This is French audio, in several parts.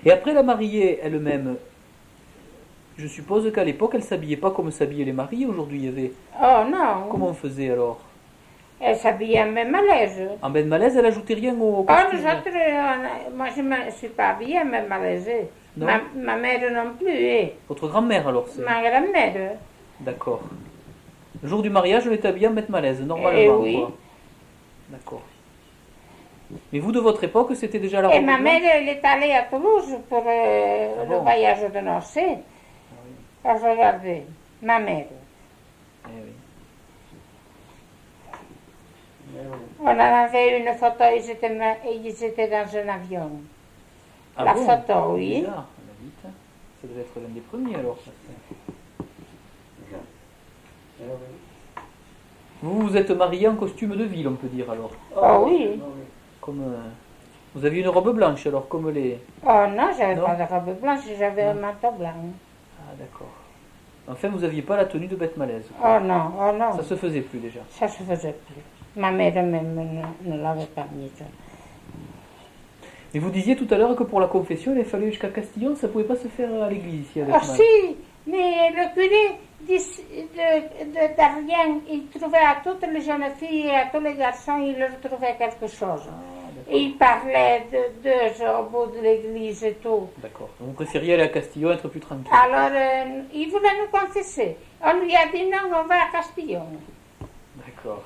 Et après la mariée elle-même, je suppose qu'à l'époque, elle ne s'habillait pas comme s'habillaient les mariés. Aujourd'hui, il y avait... Oh non. Comment on faisait alors? Elle s'habillait en même malaise. En ben malaise, elle ajoutait rien au Oh, costume? nous autres, moi je ne suis pas habillée en même malaise. Non. Ma mère non plus. Eh. Votre grand-mère alors c'est... Ma grand-mère. D'accord. Le jour du mariage, on était habillé en mettre malaise, normalement. Eh oui. Quoi. D'accord. Mais vous, de votre époque, c'était déjà la Et robe ma blanche? mère, elle est allée à Toulouse pour le bon? voyage de noces. Alors, regardez, ma mère. Eh oui. On en avait une photo, ils étaient dans un avion. Ah La bon? photo, oui. Bizarre, on a dit, hein. Ça devait être l'un des premiers alors. Ça. Vous vous êtes marié en costume de ville, on peut dire alors. Oh oui. Comme, vous aviez une robe blanche alors, comme les... Oh non, j'avais Non? pas de robe blanche, j'avais un Non. manteau blanc. Ah d'accord. Enfin, vous n'aviez pas la tenue de bête malaise. Oh non, oh non. Ça se faisait plus déjà. Ça se faisait plus. Ma mère même ne l'avait pas mis. Mais vous disiez tout à l'heure que pour la confession, il fallait jusqu'à Castillon, ça ne pouvait pas se faire à l'église ici avec Oh si, mais le curé d'Arien, il trouvait à toutes les jeunes filles et à tous les garçons, il leur trouvait quelque chose. Et il parlait d'eux au bout de l'église et tout. D'accord. Vous préfériez aller à Castillon, être plus tranquille. Alors, il voulait nous confesser. On lui a dit non, on va à Castillon. D'accord.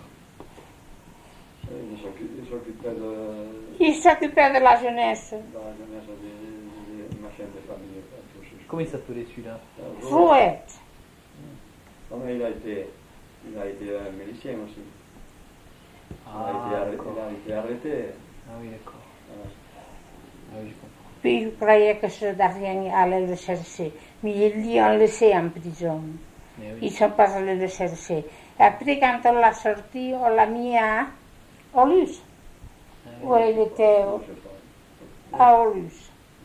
Il s'occupait Il s'occupait de la jeunesse. des machins de famille. Comment il s'appelait celui-là? Frouette. Mais il a été milicien aussi. Il a été arrêté. Ah oui, d'accord. Ah oui, je comprends. Puis il croyait que ceux d'Arien allaient le chercher. Mais ils l'ont laissé en prison. Mais oui. Ils ne sont pas allés le chercher. Après, quand on l'a sorti, on l'a mis à Aulus. Où il était à Aulus.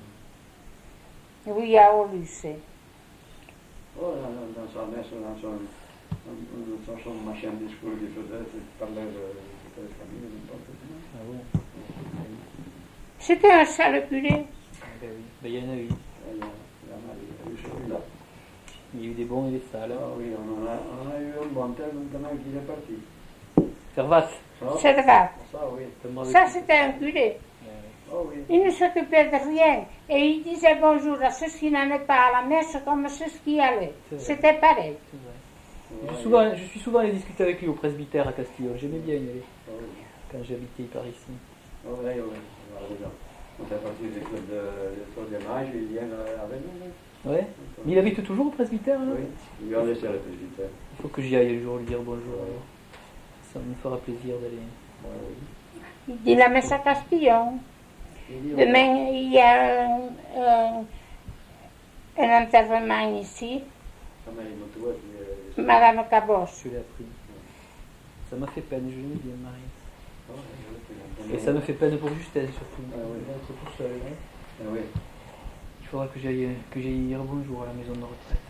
Oui, à Aulus. Oh, dans sa messe, dans son machin discours, il parlait de la famille, n'importe quoi. Ah bon? C'était un sale curé. Ah ben oui. Ben, il y en a eu. Il y a celui-là. Il y a eu des bons et des sales. Ah oui, on a eu un bon tel maintenant qu'il est parti. Servat. C'est vrai. Ça, oui. Ça, c'était un curé. Oh oui. Il ne s'occupait de rien. Et il disait bonjour à ceux qui n'allaient pas à la messe comme ceux qui allaient. C'était pareil. C'est vrai. Je suis souvent allé discuter avec lui au presbytère à Castillon. J'aimais bien y aller quand j'habitais par ici. Oh oui, oui. On fait partie du club de troisième il vient avec nous. Ouais. Mais il habite toujours au presbytère là? Oui, il lui a laissé le presbytère. Il faut que j'y aille un jour lui dire bonjour. Alors. Ça me fera plaisir d'aller. Il dit la messe à Castillon. Demain, il y a un enterrement ici. Madame Caboche. Je l'ai appris. Ça m'a fait peine, je l'ai bien marié. Et ça me fait peine pour Justine surtout. Être tout seul. Hein. Oui. Il faudra que j'aille dire bonjour à la maison de retraite.